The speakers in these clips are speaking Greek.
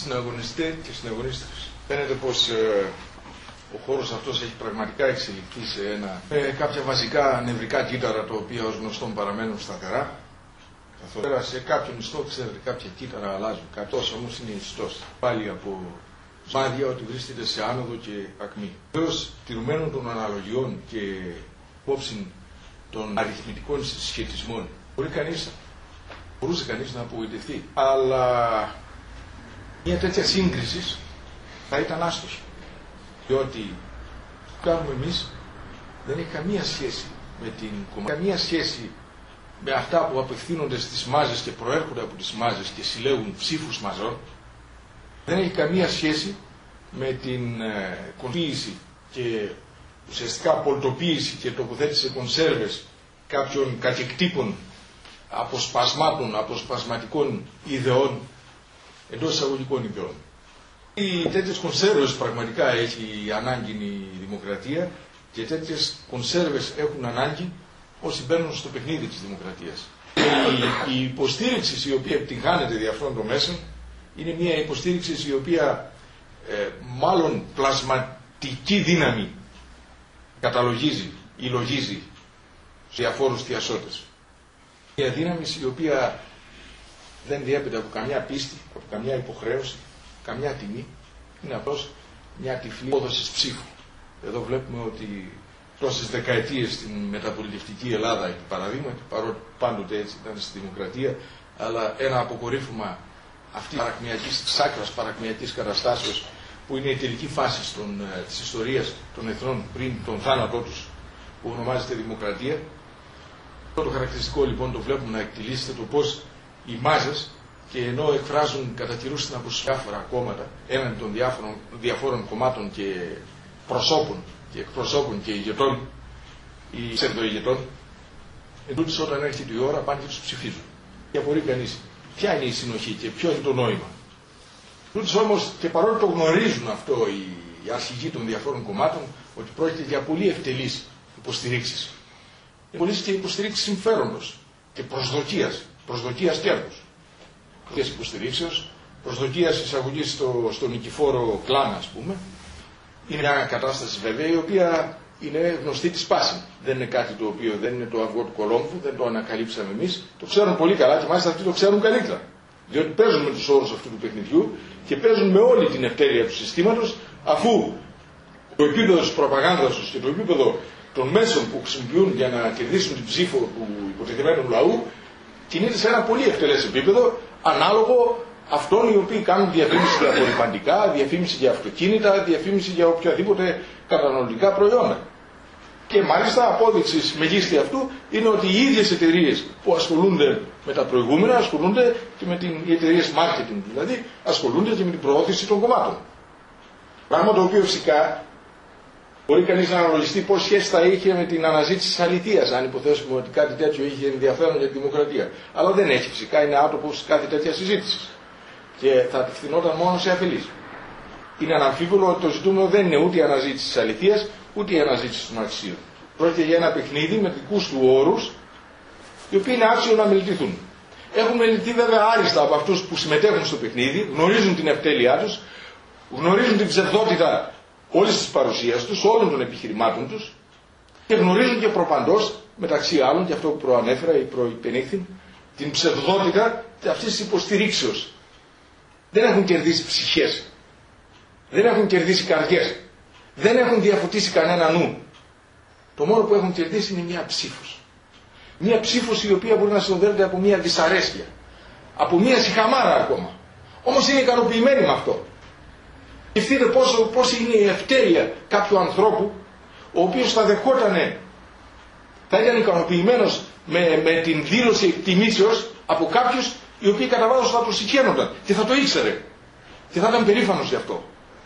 συναγωνιστές και συναγωνίστρες. Φαίνεται πως ο χώρος αυτός έχει πραγματικά εξελιχθεί σε κάποια βασικά νευρικά κύτταρα, τα οποία ως γνωστόν παραμένουν σταθερά. Καθώς σε κάποιον ιστό, ξέρετε, κάποια κύτταρα αλλάζουν. Κατός όμως είναι ιστός. Πάλι από σημάδια ότι βρίσκεται σε άνοδο και ακμή. Βεβαίως, τηρουμένων των αναλογιών και υπόψη των αριθμητικών συσχετισμών, μπορούσε κανείς να απογοητευτεί. Αλλά μια τέτοια σύγκριση θα ήταν άστοχη. Διότι που κάνουμε εμείς δεν έχει καμία σχέση με την κομμάτια, καμία σχέση με αυτά που απευθύνονται στις μάζες και προέρχονται από τις μάζες και συλλέγουν ψήφους μαζών. Δεν έχει καμία σχέση με την κονφίηση και ουσιαστικά πολτοποίηση και τοποθέτηση σε κονσέρβες κάποιων κατεκτύπων αποσπασμάτων, αποσπασματικών ιδεών, εντός εισαγωγικών ιδεών. Οι τέτοιες κονσέρβες πραγματικά έχει ανάγκη η δημοκρατία και τέτοιες κονσέρβες έχουν ανάγκη όσοι μπαίνουν στο παιχνίδι της δημοκρατίας. Η υποστήριξη η οποία επιτυγχάνεται δι' αυτών των μέσων είναι μια υποστήριξη η οποία μάλλον πλασματική δύναμη καταλογίζει ή λογίζει σε διαφόρους θειασότες. Μια δύναμη η οποία δεν διέπεται από καμιά πίστη, από καμιά υποχρέωση, καμιά τιμή, είναι απλώς μια τυφλή απόδοση ψήφου. Εδώ βλέπουμε ότι τόσες δεκαετίες στην μεταπολιτευτική Ελλάδα, επί παραδείγματι, παρότι πάντοτε έτσι ήταν στη δημοκρατία, αλλά ένα αποκορύφωμα αυτής της άκρας παρακμιακής καταστάσεως, που είναι η τελική φάση της ιστορίας των εθνών πριν τον θάνατό τους, που ονομάζεται δημοκρατία. Το χαρακτηριστικό λοιπόν το βλέπουμε να εκτιλήσεται το πώς οι μάζες, και ενώ εκφράζουν κατά καιρούς την διάφορα κόμματα έναντι των διαφόρων κομμάτων και προσώπων και εκπροσώπων και ηγετών ή ψευδοηγετών, εντούτοις όταν έρχεται η ώρα πάνε και τους ψηφίζουν. Και απορεί κανείς ποια είναι η συνοχή και ποιο είναι το νόημα. Εντούτοις όμως, και παρόλο το γνωρίζουν αυτό οι αρχηγοί των διαφόρων κομμάτων, ότι πρόκειται για πολύ ευτελείς υποστηρίξεις. Πολλές και υποστηρίξεις συμφέροντος και προσδοκίας κέρδους. Υποστηρίξεως, προσδοκίας εισαγωγής στο νικηφόρο κλάν, ας πούμε. Είναι μια κατάσταση βέβαια η οποία είναι γνωστή της πάση. Δεν είναι κάτι το οποίο δεν είναι το αυγό του Κολόμβου, δεν το ανακαλύψαμε εμείς. Το ξέρουν πολύ καλά και μάλιστα αυτοί το ξέρουν καλύτερα. Διότι παίζουν με τους όρους αυτού του παιχνιδιού και παίζουν με όλη την ευτέλεια του συστήματος, αφού το επίπεδο της προπαγάνδας τους και το επίπεδο των μέσων που χρησιμοποιούν για να κερδίσουν την ψήφο του υποτεθειμένου λαού κινείται σε ένα πολύ ευτελές επίπεδο, ανάλογο αυτών οι οποίοι κάνουν διαφήμιση για απορριπαντικά, διαφήμιση για αυτοκίνητα, διαφήμιση για οποιαδήποτε καταναλωτικά προϊόντα. Και μάλιστα απόδειξη μεγίστη αυτού είναι ότι οι ίδιες εταιρείες που ασχολούνται με τα προηγούμενα ασχολούνται και με οι εταιρείες marketing, δηλαδή ασχολούνται και με την προώθηση των κομμάτων. Πράγμα το οποίο φυσικά μπορεί κανείς να αναλογιστεί πώς σχέση θα είχε με την αναζήτηση της αληθείας, αν υποθέσουμε ότι κάτι τέτοιο είχε ενδιαφέρον για τη δημοκρατία. Αλλά δεν έχει φυσικά, είναι άτοπος κάθε τέτοια συζήτηση. Και θα απευθυνόταν μόνο σε αφελείς. Είναι αναμφίβολο ότι το ζητούμενο δεν είναι ούτε η αναζήτηση της αληθείας, ούτε η αναζήτηση των αξίων. Πρόκειται για ένα παιχνίδι με δικούς του όρους, οι οποίοι είναι άξιο να μελετηθούν. Έχουν μελετηθεί βέβαια άριστα από αυτούς που συμμετέχουν στο παιχνίδι, γνωρίζουν την ευτέλειά τους, γνωρίζουν την ψευδότητα όλης της παρουσίας τους, όλων των επιχειρημάτων τους, και γνωρίζουν και προπαντός, μεταξύ άλλων, και αυτό που προανέφερα ή προϋπενήχθη, την ψευδότητα αυτής της υποστηρίξεως. Δεν έχουν κερδίσει ψυχές, δεν έχουν κερδίσει καρδιές, δεν έχουν διαφωτίσει κανένα νου. Το μόνο που έχουν κερδίσει είναι μία ψήφος. Μία ψήφος η οποία μπορεί να συνοδεύεται από μία δυσαρέσκεια, από μία σιχαμάρα ακόμα. Όμως είναι ικανοποιημένοι με αυτό. Σκεφτείτε πώς είναι η ευτέλεια κάποιου ανθρώπου, ο οποίος θα θα ήταν ικανοποιημένος με την δήλωση εκτιμήσεως από κάποιους οι οποίοι κατά βάθος θα το συχαίνονταν και θα το ήξερε και θα ήταν περήφανος γι' αυτό.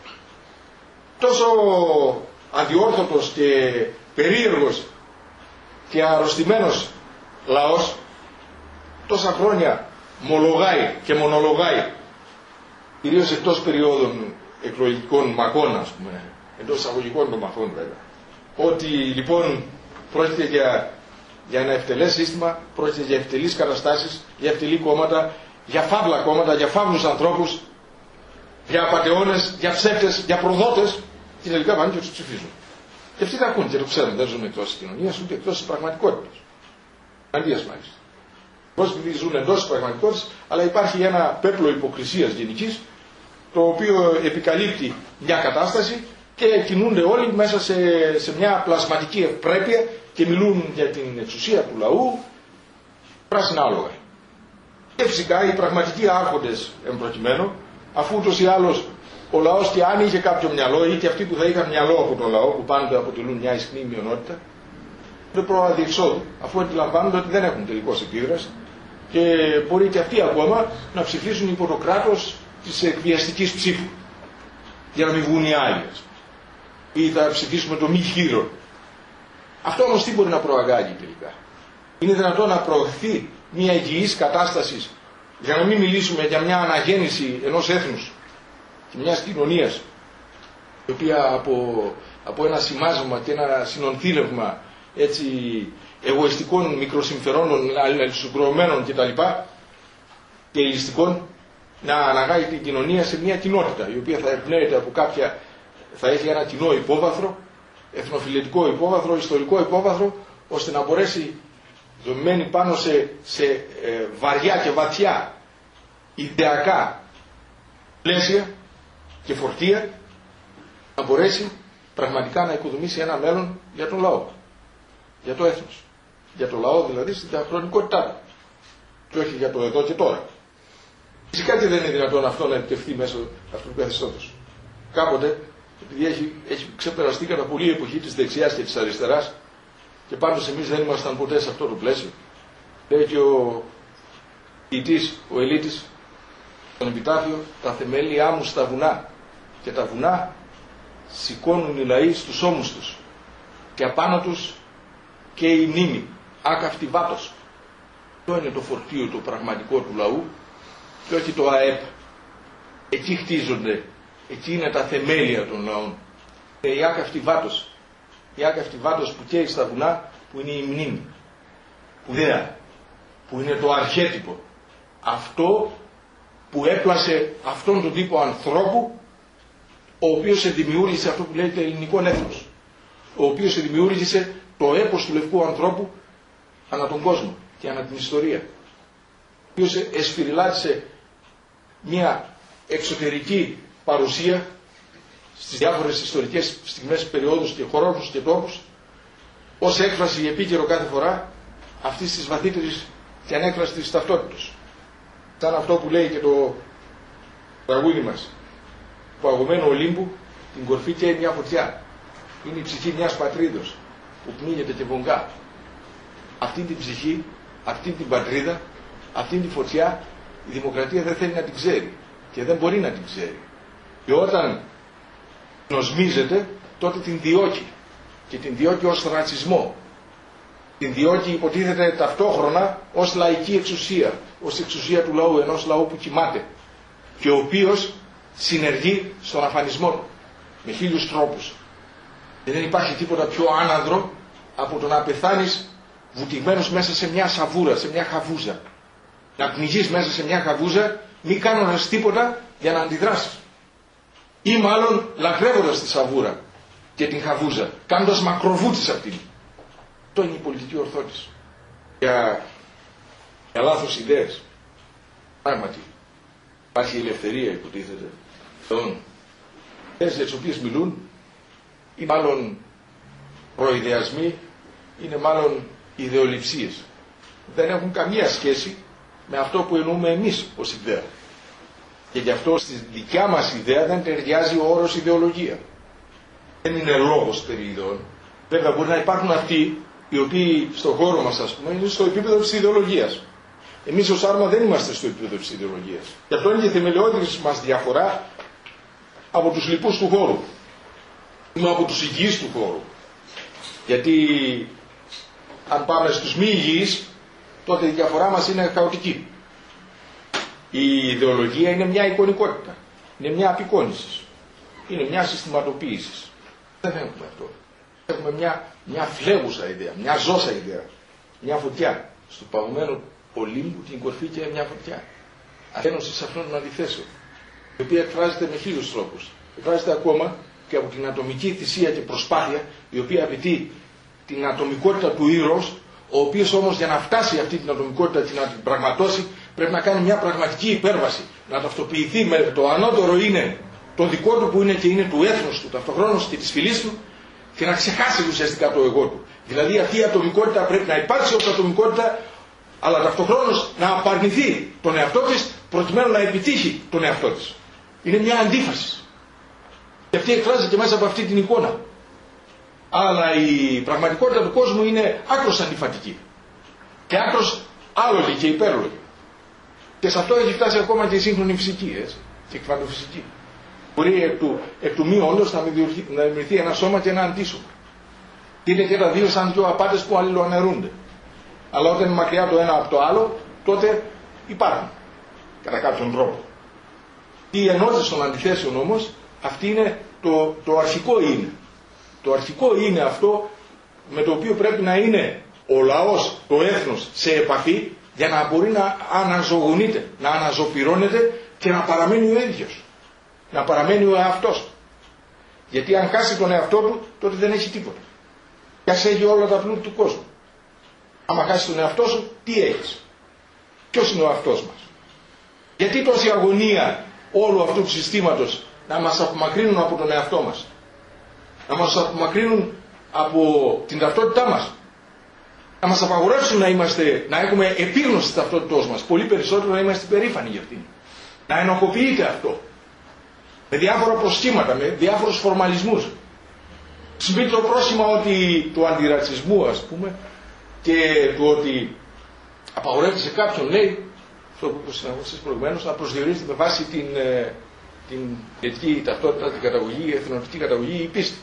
Τόσο αδιόρθωτος και περίεργος και αρρωστημένος λαός τόσα χρόνια μολογάει και μονολογάει, κυρίως εκτός περιόδων εκλογικών μαχών, ας πούμε, εντός εισαγωγικών των μαχών βέβαια, ότι λοιπόν πρόκειται για ένα ευτελές σύστημα, πρόκειται για ευτελείς καταστάσεις, για ευτελή κόμματα, για φαύλα κόμματα, για φαύλους ανθρώπους, για απατεώνες, για ψεύτες, για προδότες, και τελικά πάνε και τους ψηφίζουν. Και αυτοί τα ακούν και το ξέρουν, δεν ζουν εκτός της κοινωνίας, ούτε εκτός της πραγματικότητας. Αντίας μάλιστα. Πρόσφυγοι ζουν εντός της πραγματικότητας, αλλά υπάρχει ένα πέπλο υποκρισίας γενικής, το οποίο επικαλύπτει μια κατάσταση και κινούνται όλοι μέσα σε μια πλασματική ευπρέπεια και μιλούν για την εξουσία του λαού, πράσινα άλογα. Και φυσικά οι πραγματικοί άρχοντες εμπροκειμένου, αφού ούτως ή άλλως ο λαός και αν είχε κάποιο μυαλό, ή και αυτοί που θα είχαν μυαλό από τον λαό, που πάντα αποτελούν μια ισχνή μειονότητα, δεν πρόβα διεξόδου, αφού αντιλαμβάνονται ότι δεν έχουν τελικώς επίδραση και μπορεί και αυτοί ακόμα να ψηφίσουν υπό το κράτος της εκβιαστικής ψήφου, για να μην βγουν οι άλλοι. Ή θα ψηφίσουμε το μη χείρο. Αυτό όμως τι μπορεί να προαγάγει τελικά? Είναι δυνατόν να προωθεί μια υγιής κατάσταση, για να μην μιλήσουμε για μια αναγέννηση ενός έθνους και μιας κοινωνίας, η οποία από ένα σημάζωμα και ένα συνονθήλευμα έτσι εγωιστικών μικροσυμφερόντων, αλληλοσυγκρουμένων κτλ. Και ελιστικών, να αναγάγει την κοινωνία σε μια κοινότητα, η οποία θα εμπνέεται από κάποια, θα έχει ένα κοινό υπόβαθρο, εθνοφιλετικό υπόβαθρο, ιστορικό υπόβαθρο, ώστε να μπορέσει, δομημένη πάνω σε βαριά και βαθιά ιδεακά πλαίσια και φορτία, να μπορέσει πραγματικά να οικοδομήσει ένα μέλλον για τον λαό, για το έθνος, για το λαό δηλαδή στην διαχρονικότητά του και όχι για το εδώ και τώρα. Φυσικά και δεν είναι δυνατόν αυτό να επιτευχθεί μέσω αυτού του καθεστώτος. Κάποτε, επειδή έχει ξεπεραστεί κατά πολύ η εποχή της δεξιάς και της αριστεράς, και πάντως εμείς δεν ήμασταν ποτέ σε αυτό το πλαίσιο, λέει και ο ποιητής, ο Ελίτης, στον επιτάφιο, τα θεμέλια μου στα βουνά, και τα βουνά σηκώνουν οι λαοί στους ώμους τους, και απάνω τους και η μνήμη, άκαυτη βάτος. Αυτό είναι το φορτίο το πραγματικό του λαού, και όχι το ΑΕΠ. Εκεί χτίζονται, εκεί είναι τα θεμέλια των λαών. Είναι η άκαυτη βάτος. Η άκαυτη βάτος που καίει στα βουνά, που είναι η μνήμη. Που είναι το αρχέτυπο. Αυτό που έπλασε αυτόν τον τύπο ανθρώπου, ο οποίος δημιούργησε αυτό που λέγεται ελληνικό έθνος. Ο οποίος δημιούργησε το έπος του λευκού ανθρώπου ανά τον κόσμο και ανά την ιστορία. Ο οποίος εσφυριλάτησε μια εξωτερική παρουσία στις διάφορες ιστορικές στιγμές, περιόδους και χρόνους και τόπους, ως έκφραση επίκαιρο κάθε φορά αυτής της βαθύτερης και ανέκφραστης ταυτότητας. Σαν αυτό που λέει και το τραγούδι μας, που αγωμένο Ολύμπου την κορφή καίει μια φωτιά. Είναι η ψυχή μιας πατρίδος που πνίγεται και βογκά. Αυτή την ψυχή, αυτή την πατρίδα, αυτή τη φωτιά η δημοκρατία δεν θέλει να την ξέρει και δεν μπορεί να την ξέρει. Και όταν νοσμίζεται, τότε την διώκει, και την διώκει ως ρατσισμό. Την διώκει, υποτίθεται ταυτόχρονα, ως λαϊκή εξουσία, ως εξουσία του λαού, ενός λαού που κοιμάται και ο οποίος συνεργεί στον αφανισμό του με 1000 τρόπους. Και δεν υπάρχει τίποτα πιο άναδρο από το να πεθάνεις βουτυγμένος μέσα σε μια σαβούρα, σε μια χαβούζα. Να πνιγείς μέσα σε μια χαβούζα, μη κάνοντας τίποτα για να αντιδράσεις. Ή μάλλον λατρεύοντας τη σαβούρα και την χαβούζα, κάνοντας μακροβούτης αυτήν. Αυτό είναι η πολιτική ορθότηση. Για λάθος ιδέες. Πράγματι, υπάρχει ελευθερία, υποτίθεται, των ιδέες για τις οποίες μιλούν, ή μάλλον προειδεασμοί, είναι μάλλον ιδεολειψίες. Δεν έχουν καμία σχέση με αυτό που εννοούμε εμείς ως ιδέα. Και γι' αυτό στη δικιά μας ιδέα δεν ταιριάζει ο όρος ιδεολογία. Δεν είναι λόγος περί ιδεών. Βέβαια μπορεί να υπάρχουν αυτοί οι οποίοι στον χώρο μας, ας πούμε, είναι στο επίπεδο της ιδεολογίας. Εμείς ως Άρμα δεν είμαστε στο επίπεδο της ιδεολογίας. Γι' αυτό είναι και θεμελιώδης μας διαφορά από τους λοιπούς του χώρου. Ή από τους υγιείς του χώρου. Γιατί αν πάμε στους μη υγιείς, τότε η διαφορά μας είναι χαοτική. Η ιδεολογία είναι μια εικονικότητα. Είναι μια απεικόνηση. Είναι μια συστηματοποίηση. Δεν έχουμε αυτό. Έχουμε μια φλέγουσα ιδέα, μια ζώσα ιδέα. Μια φωτιά. Στο παγωμένο Ολύμπου την κορφή και μια φωτιά. Αθένωση σε αυτόν τον αντιθέσεων. η οποία εκφράζεται με 1000 τρόπους. Εκφράζεται ακόμα και από την ατομική θυσία και προσπάθεια, η οποία απαιτεί την ατομικότητα του ήρωος, ο οποίος όμως για να φτάσει αυτή την ατομικότητα και να την πραγματώσει, πρέπει να κάνει μια πραγματική υπέρβαση. Να ταυτοποιηθεί με το ανώτερο είναι το δικό του που είναι και είναι του έθνους του, ταυτοχρόνως και της φυλής του, και να ξεχάσει ουσιαστικά το εγώ του. Δηλαδή αυτή η ατομικότητα πρέπει να υπάρξει ως ατομικότητα, αλλά ταυτοχρόνως να απαρνηθεί τον εαυτό της προκειμένου να επιτύχει τον εαυτό της. Είναι μια αντίφαση. Και αυτή εκφράζεται και μέσα από αυτή την εικόνα. Αλλά η πραγματικότητα του κόσμου είναι άκρως αντιφατική. Και άκρως άλογη και υπέρλογη. Και σε αυτό έχει φτάσει ακόμα και η σύγχρονη φυσική, έτσι, και η κβαντοφυσική. Μπορεί εκ του μη όντως να δημιουργηθεί ένα σώμα και ένα αντίσωμα. Είναι και τα δύο σαν δύο απάτες που αλληλοαναιρούνται. Αλλά όταν είναι μακριά το ένα από το άλλο, τότε υπάρχουν. Κατά κάποιον τρόπο. Η ενότητα των αντιθέσεων όμως, αυτή είναι το αρχικό είναι. Το αρχικό είναι αυτό με το οποίο πρέπει να είναι ο λαός, το έθνος σε επαφή για να μπορεί να αναζωογονείται, να αναζωπυρώνεται και να παραμένει ο ίδιος. Να παραμένει ο εαυτός του. Γιατί αν χάσει τον εαυτό του, τότε δεν έχει τίποτα. Και ας έχει όλα τα πλούτη του κόσμου. Άμα χάσει τον εαυτό σου, τι έχεις? Ποιος είναι ο εαυτός μας? Γιατί τόση αγωνία όλου αυτού του συστήματος να μας απομακρύνουν από τον εαυτό μας? Να μας απομακρύνουν από την ταυτότητά μας? Να μας απαγορεύσουν να έχουμε επίγνωση της ταυτότητός μας? Πολύ περισσότερο να είμαστε περήφανοι για αυτήν. Να ενοχοποιείται αυτό. Με διάφορα προσχήματα, με διάφορους φορμαλισμούς. Συμπεί το πρόσημα ότι του αντιρατσισμού, ας πούμε, και του ότι απαγορεύεται σε κάποιον, λέει, αυτό που είπα στις προηγουμένως, να προσδιορίζεται με βάση την εθνική ταυτότητα, την καταγωγή, η εθνοτική καταγωγή, η πίστη.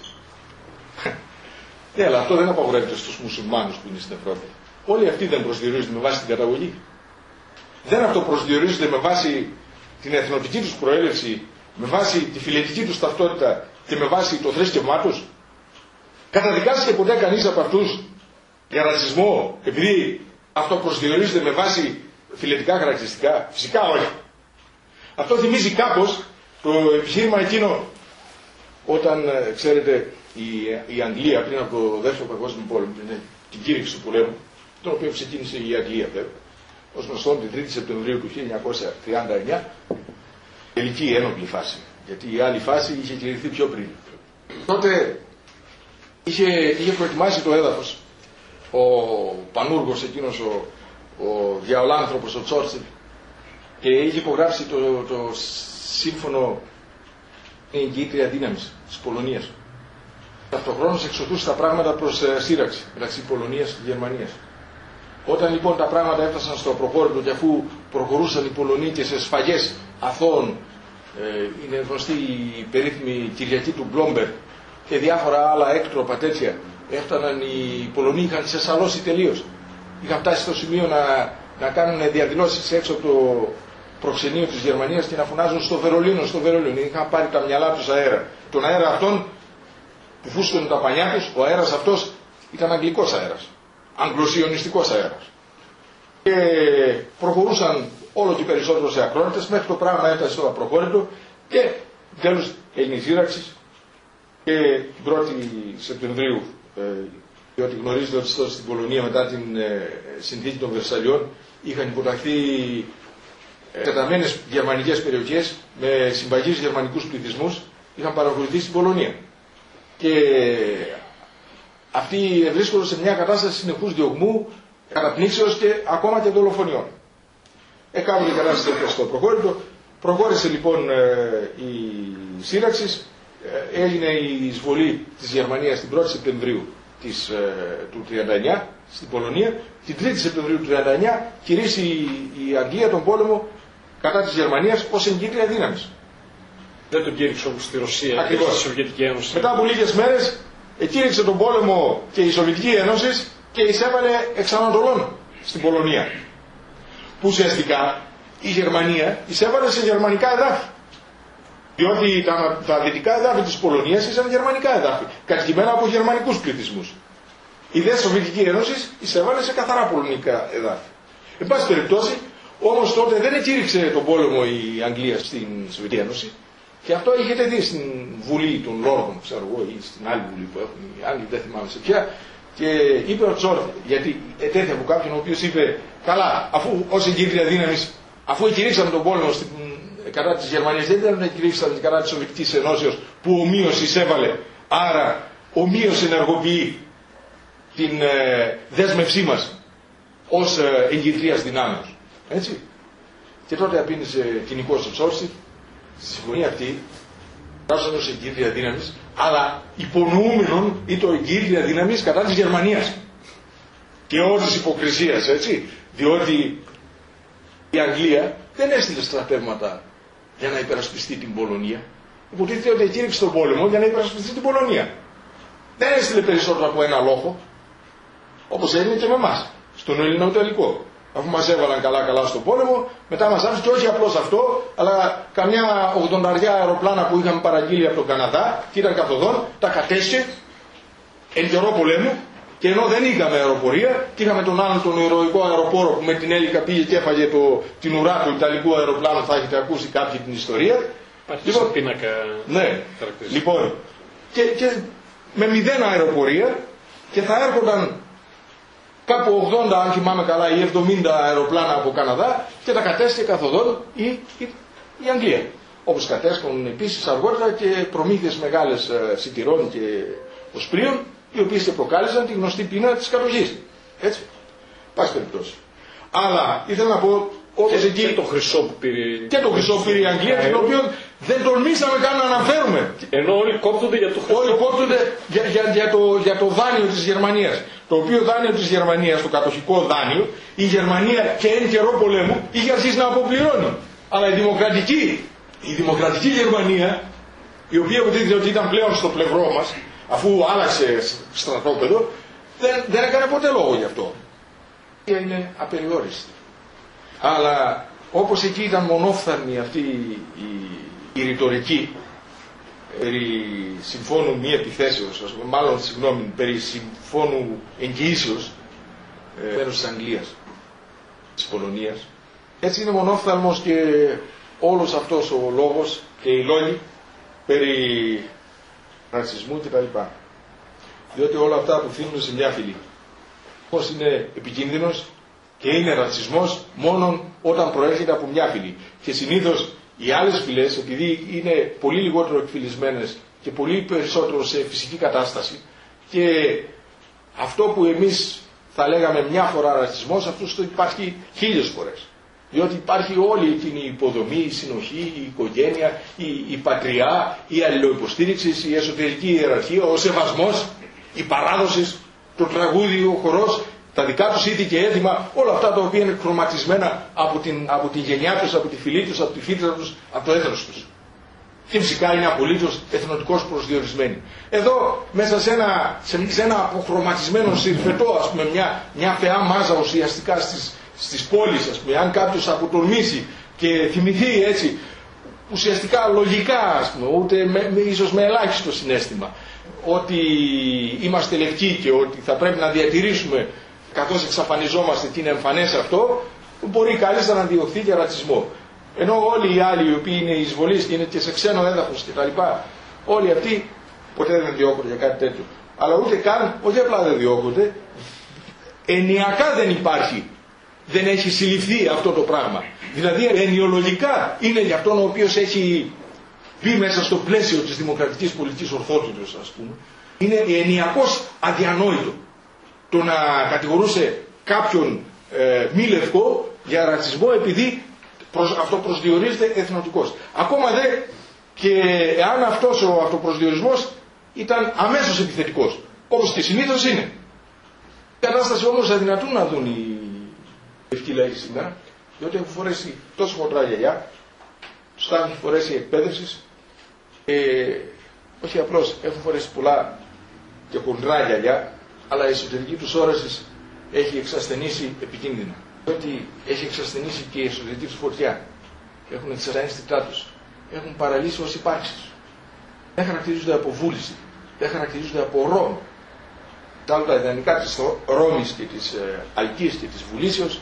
Ναι, αλλά αυτό δεν απαγορεύεται στους μουσουλμάνους που είναι στην Ευρώπη. Όλοι αυτοί δεν προσδιορίζονται με βάση την καταγωγή. Δεν αυτοπροσδιορίζονται με βάση την εθνοτική τους προέλευση, με βάση τη φιλετική τους ταυτότητα και με βάση το θρήσκευμά τους. Καταδικάστηκε ποτέ κανείς από αυτούς για ρατσισμό επειδή αυτό προσδιορίζεται με βάση φιλετικά χαρακτηριστικά? Φυσικά όχι. θυμίζει κάπως το επιχείρημα εκείνο όταν, ξέρετε, η Αγγλία πριν από το δεύτερο παγκόσμιο πόλεμο, την κήρυξη του πολέμου, τον οποίο ξεκίνησε η Αγγλία βέβαια, ως γνωστόν την 3η Σεπτεμβρίου του 1939, τελική ένοπλη φάση. Γιατί η άλλη φάση είχε κηρυχθεί πιο πριν. Τότε είχε προετοιμάσει το έδαφος ο πανούργος εκείνος, ο διαολάνθρωπος, ο Τσόρτσιλ, και είχε υπογράψει το σύμφωνο εγκύτρια δύναμης της Πολωνίας. Ταυτοχρόνως εξωτούσε τα πράγματα προς σύραξη μεταξύ Πολωνίας και Γερμανίας. Όταν λοιπόν τα πράγματα έφτασαν στο προχώρητο και αφού προχωρούσαν οι Πολωνοί και σε σφαγές αθώων, είναι γνωστή η περίφημη Κυριακή του Μπλόμπερ και διάφορα άλλα έκτροπα τέτοια, έφταναν οι Πολωνοί, είχαν ξεσαλώσει τελείως. Είχαν φτάσει στο σημείο να κάνουν διαδηλώσεις έξω από το προξενείο της Γερμανίας και να φωνάζουν στο Βερολίνο, στο Βερολίνο. Είχαν πάρει τα μυαλά τους αέρα. Τον αέρα αυτόν που φούσκωνε τα πανιά τους, ο αέρας αυτός ήταν αγγλικός αέρας. Αγγλοσιωνιστικός αέρας. Και προχωρούσαν όλο και περισσότερο σε ακρότητες, μέχρι το πράγμα έφτασε στο απροχώρητο και τέλος έγινε η σύραξη και την 1η Σεπτεμβρίου, διότι γνωρίζετε ότι τότε στην Πολωνία μετά την συνθήκη των Βερσαλιών είχαν υποταχθεί εκτεταμένες γερμανικές περιοχές με συμπαγείς γερμανικούς πληθυσμούς, είχαν παρακολουθεί στην Πολωνία. Και αυτοί βρίσκονται σε μια κατάσταση συνεχούς διωγμού, καταπνίξεως και ακόμα και δολοφονιών. Έκαναν η κατάσταση στο προχώρητο. Προχώρησε λοιπόν η σύραξη, έγινε η εισβολή της Γερμανίας την 1η Σεπτεμβρίου του 1939 στην Πολωνία. Την 3η Σεπτεμβρίου του 1939 κηρύσσει η Αγγλία τον πόλεμο κατά της Γερμανίας ως εγκύτρια δύναμης. Δεν τον κήρυξε όπως στη Ρωσία και στη Σοβιετική Ένωση. Μετά από λίγες μέρες κήρυξε τον πόλεμο και η Σοβιετική Ένωση και εισέβαλε εξ Ανατολών στην Πολωνία. Που ουσιαστικά η Γερμανία εισέβαλε σε γερμανικά εδάφη. Διότι τα δυτικά εδάφη της Πολωνίας ήταν γερμανικά εδάφη, κατοικημένα από γερμανικούς πληθυσμούς. Η δε Σοβιετική Ένωση εισέβαλε σε καθαρά πολωνικά εδάφη. Εν πάση περιπτώσει, Όμως τότε δεν εκήρυξε τον πόλεμο η Αγγλία στην Σοβιετική Ένωση και αυτό έχετε δει στην Βουλή των Λόρδων, ξέρω εγώ, ή στην άλλη Βουλή που έχουν οι Άγγλοι, δεν θυμάμαι σε ποια. Και είπε ο Τσόρτ, γιατί ετέθη από κάποιον ο οποίος είπε, καλά, αφού ως εγκύτρια δύναμης, αφού εκηρύξαμε τον πόλεμο κατά της Γερμανίας, δεν ήταν να εκηρύξαμε κατά της Σοβιετικής Ενώσεως που ομοίως εισέβαλε, άρα ομοίως ενεργοποιεί την δέσμευσή μας ως εγκυτρίας δυνάμεως. Έτσι. Και τότε απήντησε κοινικός ο Τσόρτ, στη συμφωνία αυτή, τάσσον ως εγκύτρια δύναμης, αλλά υπονοούμενον ή το εγκύτρια δύναμης κατά της Γερμανίας. Και όλης της υποκρισίας, έτσι. Διότι η Αγγλία δεν έστειλε στρατεύματα για να υπερασπιστεί την Πολωνία. Υποτίθεται ότι εκήρυξε τον πόλεμο για να υπερασπιστεί την Πολωνία. Δεν έστειλε περισσότερο από ένα λόγο, όπως έγινε και με εμάς, στον Ελληνοτελικό. Αφού μας έβαλαν καλά στον πόλεμο, μετά μας άφησε και όχι απλώς αυτό, αλλά καμιά 80 αεροπλάνα που είχαμε παραγγείλει από τον Καναδά και ήταν καθοδόν, τα κατέσχε εν καιρό πολέμου. Και ενώ δεν είχαμε αεροπορία, και είχαμε τον άλλον τον ηρωικό αεροπόρο που με την Έλικα πήγε και έφαγε την ουρά του Ιταλικού αεροπλάνου, θα έχετε ακούσει κάποιοι την ιστορία. Υπάρχει λοιπόν, πίνακα. Ναι, λοιπόν, και με 0 αεροπορία και θα έρχονταν κάπου 80, αν θυμάμαι καλά, ή 70 αεροπλάνα από Καναδά και τα κατέσχε καθοδόν η Αγγλία. Όπως κατέσχουν επίσης αργότερα και προμήθειες μεγάλες σιτηρών και οσπρίων, οι οποίες και προκάλεσαν τη γνωστή πείνα της κατοχής. Έτσι. Πάση περιπτώσει. Αλλά ήθελα να πω όπως εκεί. Και το χρυσό που πήρε. Και το χρυσό πήρε η Αγγλία, το οποίο δεν τολμήσαμε καν να αναφέρουμε. Ενώ όλοι κόπτονται για το χρυσό. Όλοι κόπτονται για το δάνειο της Γερμανίας. Το οποίο δάνειο της Γερμανίας, το κατοχικό δάνειο, η Γερμανία και εν καιρό πολέμου είχε αρχίσει να αποπληρώνει. Αλλά η δημοκρατική Γερμανία, η οποία υποτίθεται ότι ήταν πλέον στο πλευρό μας, αφού άλλαξε στρατόπεδο, δεν έκανε ποτέ λόγο γι' αυτό. Είναι απεριόριστη. Αλλά όπως εκεί ήταν μονόφθαρμη αυτή η ρητορική περί συμφώνου μη επιθέσεως, μάλλον συγγνώμη, περί συμφώνου εγγυήσεως μέρος της Αγγλίας, της Πολωνίας, έτσι είναι μονόφθαλμος και όλος αυτός ο λόγος και οι λόγοι περί ρατσισμού κτλ. Διότι όλα αυτά που αφήνουν σε μια φυλή. Πώς είναι επικίνδυνος και είναι ρατσισμός μόνο όταν προέρχεται από μια φυλή. Και συνήθως οι άλλες φυλές, επειδή είναι πολύ λιγότερο εκφυλισμένες και πολύ περισσότερο σε φυσική κατάσταση, και αυτό που εμείς θα λέγαμε μια φορά ρατσισμός, αυτός το υπάρχει 1000 φορές. Διότι υπάρχει όλη εκείνη η υποδομή, η συνοχή, η οικογένεια, η πατριά, η αλληλοϊποστήριξη, η εσωτερική ιεραρχία, ο σεβασμός, η παράδοση, το τραγούδι, ο χορός, τα δικά τους ήθη και έθιμα, όλα αυτά τα οποία είναι χρωματισμένα από την γενιά τους, από τη φυλή τους, από τη φύτρα τους, από το έθνος τους. Και φυσικά είναι απολύτως εθνοτικώς προσδιορισμένοι. Εδώ μέσα σε ένα αποχρωματισμένο συρφετό, ας πούμε, μια φαιά μάζα ουσιαστικά στις πόλεις, ας πούμε, αν κάποιος αποτολμήσει και θυμηθεί έτσι, ουσιαστικά λογικά, ας πούμε, ούτε ίσως με ελάχιστο συναίσθημα, ότι είμαστε λευκοί και ότι θα πρέπει να διατηρήσουμε καθώς εξαφανιζόμαστε τι είναι εμφανές αυτό, μπορεί κάλλιστα να διωχθεί για ρατσισμό. Ενώ όλοι οι άλλοι οι οποίοι είναι εισβολείς και είναι και σε ξένο έδαφος κτλ., όλοι αυτοί ποτέ δεν διώκονται για κάτι τέτοιο. Αλλά ούτε καν, όχι απλά δεν διώκονται, ενιακά δεν υπάρχει. Δεν έχει συλληφθεί αυτό το πράγμα. Δηλαδή ενοιολογικά είναι για αυτόν ο οποίος έχει μπει μέσα στο πλαίσιο της δημοκρατικής πολιτικής ορθότητας, ας πούμε. Είναι ενιακώς αδιανόητο το να κατηγορούσε κάποιον μη λευκό για ρατσισμό επειδή αυτό προσδιορίζεται εθνοτικός. Ακόμα δε και εάν αυτός ο αυτοπροσδιορισμός ήταν αμέσως επιθετικός, όπως και συνήθως είναι. Η κατάσταση όμως αδυνατούν να δουν οι λευκοί λαοί σήμερα, διότι έχουν φορέσει τόσο χοντρά γυαλιά, τους τα έχουν φορέσει εκπαίδευσης, όχι απλώς έχουν φορέσει πολλά και χοντρά γυαλιά, αλλά η εσωτερική τους όραση έχει εξασθενήσει επικίνδυνα. Διότι έχει εξασθενήσει και η εσωτερική τους φωτιά. Έχουν εξασθενήσει την τους. Έχουν παραλύσει ως υπάρξεις. Δεν χαρακτηρίζονται από βούληση. Δεν χαρακτηρίζονται από Ρώμη. Τα άλλα τα ιδανικά της Ρώμης και της Αλκής και της Βουλήσεως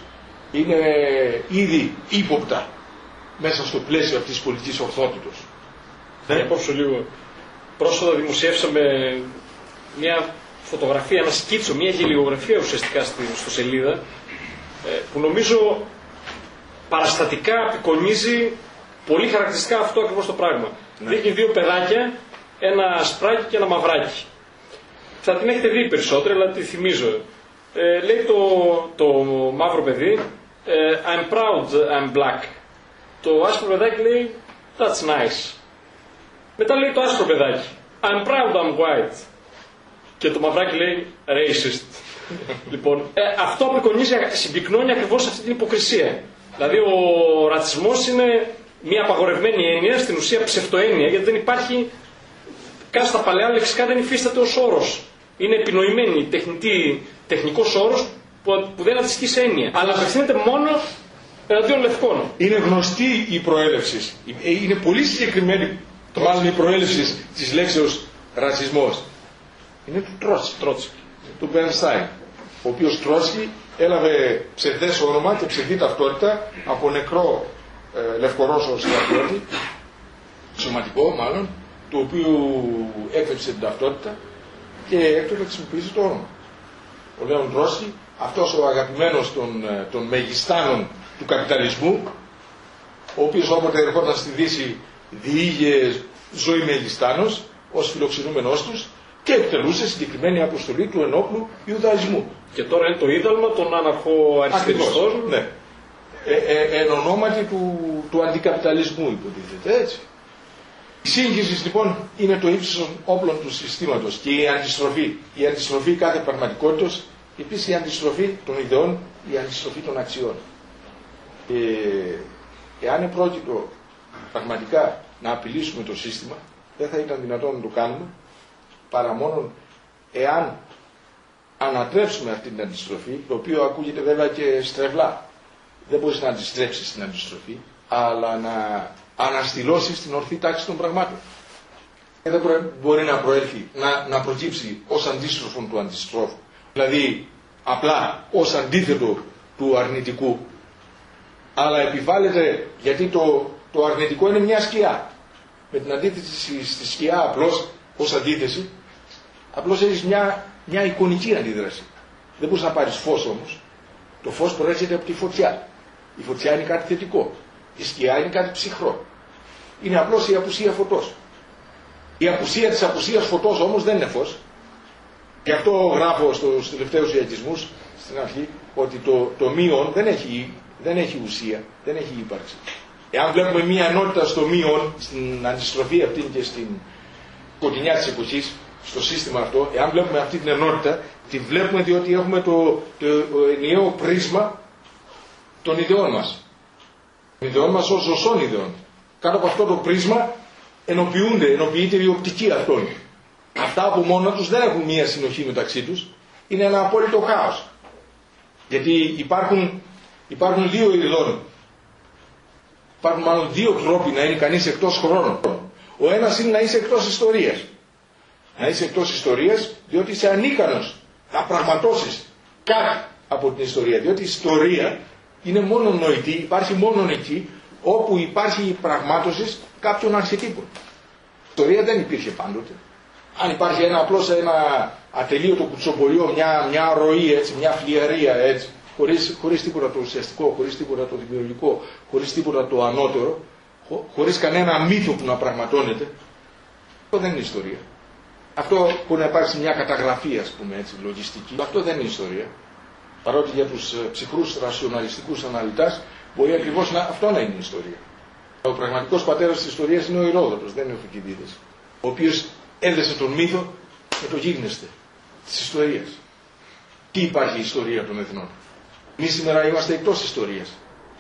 είναι ήδη ύποπτα μέσα στο πλαίσιο αυτής της πολιτικής ορθότητος. Να υπόψω λίγο. Πρόσφατα δημοσιεύσαμε μια φωτογραφία, ένα σκίτσο, μια γελιογραφία ουσιαστικά στο σελίδα, που νομίζω παραστατικά απεικονίζει πολύ χαρακτηριστικά αυτό ακριβώς το πράγμα. Ναι. Δείχνει δύο παιδάκια, ένα σπράκι και ένα μαυράκι. Θα την έχετε δει περισσότερο, αλλά τη θυμίζω. Λέει το μαύρο παιδί, I'm proud I'm black. Το άσπρο παιδάκι λέει, that's nice. Μετά λέει το άσπρο παιδάκι, I'm proud I'm white. Και το μαυράκι λέει, racist. Λοιπόν, αυτό απεικονίζει, συμπυκνώνει ακριβώς αυτή την υποκρισία. Δηλαδή ο ρατσισμός είναι μια απαγορευμένη έννοια, στην ουσία ψευτοέννοια, γιατί δεν υπάρχει, καν στα παλαιά λεξικά δεν υφίσταται ως όρος. Είναι επινοημένη, τεχνικός όρος που δεν αντιστοιχεί σε έννοια. Αλλά απευθύνεται μόνο εναντίον λευκών. Είναι γνωστή η προέλευση. Είναι πολύ συγκεκριμένη μάλλον η προέλευση της λέξεως ρατσισμός. Είναι του Τρότσκι, του Μπερνστάιν, ο οποίος Τρότσκι έλαβε ψευδές όνομα και ψευδή ταυτότητα από νεκρό λευκορώσο στρατιώτη, σωματικό μάλλον, του οποίου έκρυψε την ταυτότητα και έκτοτε χρησιμοποίησε το όνομα. Ο Λέον Τρότσκι, αυτός ο αγαπημένος των μεγιστάνων του καπιταλισμού, ο οποίος όποτε ερχόταν στη Δύση διήγε ζωή μεγιστάνος ως φιλοξενούμενός τους και εκτελούσε συγκεκριμένη αποστολή του ενόπλου Ιουδαϊσμού. Και τώρα είναι το είδαλμα των αναρχοαριστεριστών. Ναι. Εν ονόματι του αντικαπιταλισμού υποτίθεται, έτσι. Η σύγχυση λοιπόν είναι το ύψος των όπλων του συστήματος και η αντιστροφή κάθε πραγματικότητας, επίσης η αντιστροφή των ιδεών, η αντιστροφή των αξιών. Εάν επρόκειτο πραγματικά να απειλήσουμε το σύστημα, δεν θα ήταν δυνατόν να το κάνουμε παρά μόνο εάν ανατρέψουμε αυτή την αντιστροφή, το οποίο ακούγεται βέβαια και στρεβλά. Δεν μπορείς να αντιστρέψεις την αντιστροφή, αλλά να αναστηλώσεις την ορθή τάξη των πραγμάτων. Δεν μπορεί να προέλθει, να προκύψει ως αντίστροφον του αντιστρόφου. Δηλαδή απλά ως αντίθετο του αρνητικού, αλλά επιβάλλεται γιατί το αρνητικό είναι μια σκιά. Με την αντίθεση στη σκιά απλώς ως αντίθεση, απλώς έχεις μια εικονική αντίδραση. Δεν μπορείς να πάρεις φως όμως. Το φως προέρχεται από τη φωτιά. Η φωτιά είναι κάτι θετικό. Η σκιά είναι κάτι ψυχρό. Είναι απλώς η απουσία φωτός. Η απουσία της απουσίας φωτός όμως δεν είναι φως. Γι' αυτό γράφω στους τελευταίους ιατισμούς στην αρχή ότι το μείον δεν έχει ουσία, δεν έχει ύπαρξη. Εάν βλέπουμε μία ενότητα στο μείον, στην αντιστροφή αυτή και στην σκοτεινιά της εποχής, στο σύστημα αυτό, εάν βλέπουμε αυτή την ενότητα, τη βλέπουμε διότι έχουμε το ενιαίο πρίσμα των ιδεών μας. Των ιδεών μας ως ζωσών ιδεών. Κάτω από αυτό το πρίσμα ενοποιείται η οπτική αυτών. Αυτά από μόνα τους δεν έχουν μία συνοχή μεταξύ τους, είναι ένα απόλυτο χάος. Γιατί υπάρχουν δύο ειδών. Υπάρχουν μάλλον δύο τρόποι να είναι κανείς εκτός χρόνων. Ο ένας είναι να είσαι εκτός ιστορίας. Να είσαι εκτός ιστορίας διότι είσαι ανίκανος να πραγματώσεις κάτι από την ιστορία. Διότι η ιστορία είναι μόνο νοητή, υπάρχει μόνο εκεί όπου υπάρχει η πραγμάτωση κάποιων αρχετύπων. Η ιστορία δεν υπήρχε πάντοτε. Αν υπάρχει απλώς ένα ατελείωτο κουτσομπολιό, μια ροή, έτσι, μια φλιαρία, έτσι, χωρίς τίποτα το ουσιαστικό, χωρίς τίποτα το δημιουργικό, χωρίς τίποτα το ανώτερο, χωρίς κανένα μύθο που να πραγματώνεται, αυτό δεν είναι ιστορία. Αυτό μπορεί να υπάρξει μια καταγραφή, ας πούμε έτσι, λογιστική. Αυτό δεν είναι ιστορία. Παρότι για τους ψυχρούς ρασιοναλιστικούς αναλυτάς μπορεί ακριβώς αυτό να είναι ιστορία. Ο πραγματικός πατέρας της ιστορίας είναι ο Ηρόδοτος, δεν είναι ο Θουκυδίδης, ο οποίος έδεσε τον μύθο με το γίγνεσθε της ιστορίας. Τι υπάρχει η ιστορία των εθνών? Εμείς σήμερα είμαστε εκτός ιστορίας.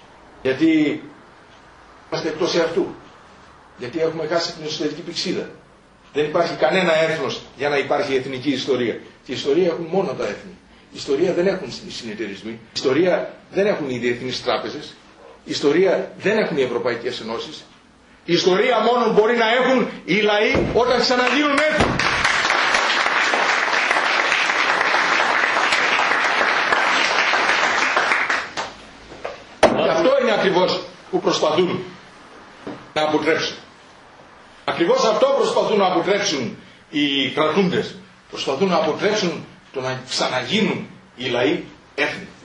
Γιατί είμαστε εκτός εαυτού. Γιατί έχουμε χάσει την εσωτερική πυξίδα. Δεν υπάρχει κανένα έθνος για να υπάρχει εθνική ιστορία. Και η ιστορία έχουν μόνο τα έθνη. Η ιστορία δεν έχουν οι συνεταιρισμοί. Η ιστορία δεν έχουν οι διεθνείς τράπεζες. Η ιστορία δεν έχουν οι ευρωπαϊκές ενώσεις. Η ιστορία μόνο μπορεί να έχουν οι λαοί όταν ξαναγίνουν έθνη. που προσπαθούν να αποτρέψουν. Ακριβώς αυτό προσπαθούν να αποτρέψουν οι κρατούντες. Προσπαθούν να αποτρέψουν το να ξαναγίνουν οι λαοί έθνη.